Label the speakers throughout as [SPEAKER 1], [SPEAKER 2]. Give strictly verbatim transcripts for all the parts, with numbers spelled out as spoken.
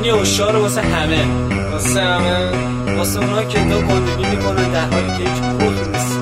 [SPEAKER 1] این یه هشدار واسه همه،
[SPEAKER 2] واسه همه،
[SPEAKER 1] واسه اونا که تا گندگی میکنن در حالی که هیچ خود نیست.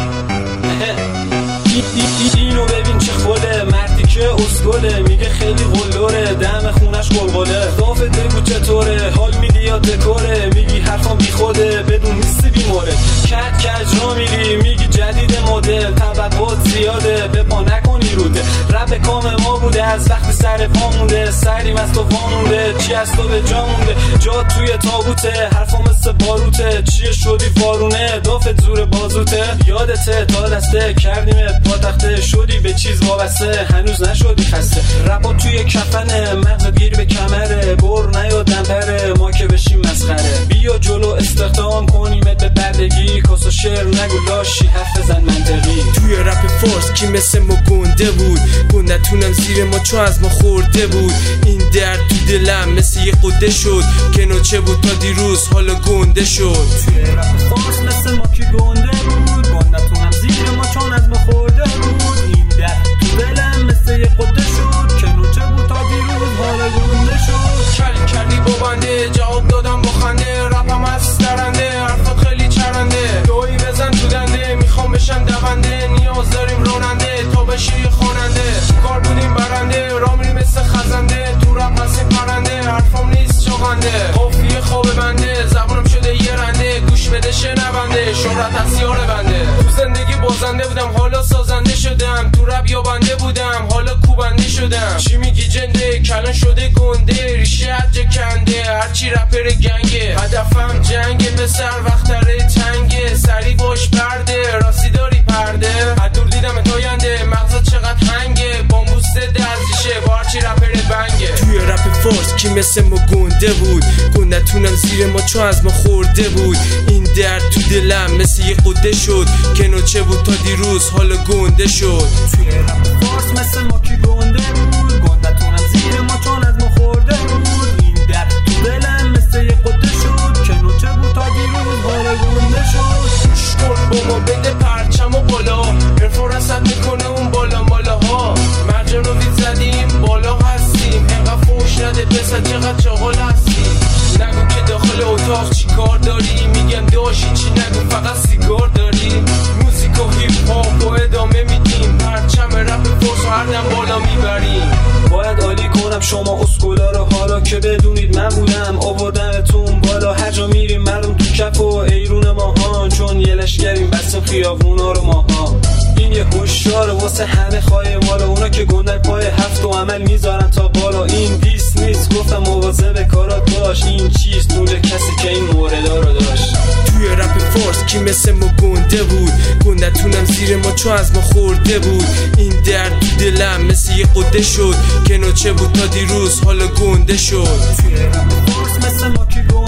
[SPEAKER 1] اینو ببین چه خوله، مردی که اسکله، میگه خیلی قلوره، دم خونش قلقله. دافت بگو چطوره، حال میدی یا دکوره، میگی حرفان بی خوده، بدون نیستی بیماره. کج کج را میری، میگی جدید مدل، توقعات زیاده، به پا نکنی روده. رب کام ما بوده، از وقتی سر پا مونده، سریم از تو وامونده، چی از تو به جا مونده، جا توی تابوته، حرفا مثل باروته، چیه شدی وارونه، دافت زور بازوته. یادته تا دسته کردیمت پا تخته، شدی به چیز وابسته، هنوز نشدی خسته. رپا توی کفنه، مغزت گیر به کمره، بر نیاد دمپره، ما که بشیم مسخره. بیا جلو استخدام کنیمت به بردگی، کس و شعر نگو لاشی، حرف بزن منطقی.
[SPEAKER 2] توی رپ فارس کی مثل ما گنده بود، گندتونم زیر ما چو از ما خورده بود. این درد تو دلم مثل یه قده شد، که نوچه بود تا دیروز حالا گنده شد.
[SPEAKER 1] توی رپ فارس مثل ما کی گنده بود، گندتونم زیر ما چون از ما خورده بود. این درد تو دلم مثل یه قده شد، که نوچه بود تا دیروز حالا گنده شد.
[SPEAKER 2] کلی کردی با بنده، جواب دادم با خنده، رپم از درنده، حرفات خیلی چرنده. دوی بزن تو دنده، میخوام بشم دونده، نیاز داریم راننده تا بشی خواننده. کار بودیم برنده، را میریم مثل خزنده، تو رپ هستیم پرنده، حرفام نیست چاقنده. قافیه خواب بنده، زبونم شده یه رنده، گوش بده شنونده، شهرت هست یار بنده. تو زندگی بازنده بودم، حالا سازنده شدم، تو رپ یا بنده بودم، حالا کوبنده شدم. چی میگی جنده، کلان شده گنده، ریشه حج کنده، هرچی رپر گنگه. هدفم جنگه، پسر وقت داره تنگه، سری باش برده، راستی داری پرده. حدور دیدم تاینده، مغزت چقدر هنگه، بامبوسته درزیشه با هرچی رپر بنگه. توی رپ فارس کی مثل ما گنده بود، گندتونم زیر ما چو از ما خورده بود. این درد تو دلم مثل یه قده شد، که نوچه بود تا دیروز حالا گنده شد.
[SPEAKER 1] توی رپ فارس مثل ما کی گنده بود، گندتونم زیر ما چون از ما خورده بود. این درد تو دلم مثل یه قده شد، که نوچه بود تا دیروز حالا گنده شد.
[SPEAKER 2] شکر با ما بده پرچم و بالا، ارفا رسد میکنه اون بالا مالاها. مرجان رو وید زدیم بالا هستیم، اینقدر فوش نده پسر چقدر چاقال هستیم. نگو که داخل اتاق چی کار داری، میگم داشی چی نگو فقط سیگار داری. موزیک و هیپ هاپ و ادامه میدیم، پرچم رپ فارس و هر دم بالا میبریم.
[SPEAKER 1] باید عالی کنم شما اسکولا رو، حالا که بدونید من بودم آوردمتون بالا. هر جا میریم مردم تو کف و ایرون ماهان، چون یه لشگریم بسیم خیابونا رو ماها. این یه هشدار واسه همه خواهی مالا، اونا که گندن پای هفت و عمل میذارن تا بالا. این دیس نیست گفتم مواظب کارات باش، این چیست نوله کسی که این موردا رو داشت.
[SPEAKER 2] توی رپ فارس کی مثل ما گنده بود، گندتونم زیر ما چو از ما خورده بود. این درد تو دلم مثل یه قده شد، که نوچه بود تا دیروز حالا گنده شد.
[SPEAKER 1] توی رپ فارس مثل ما کی گنده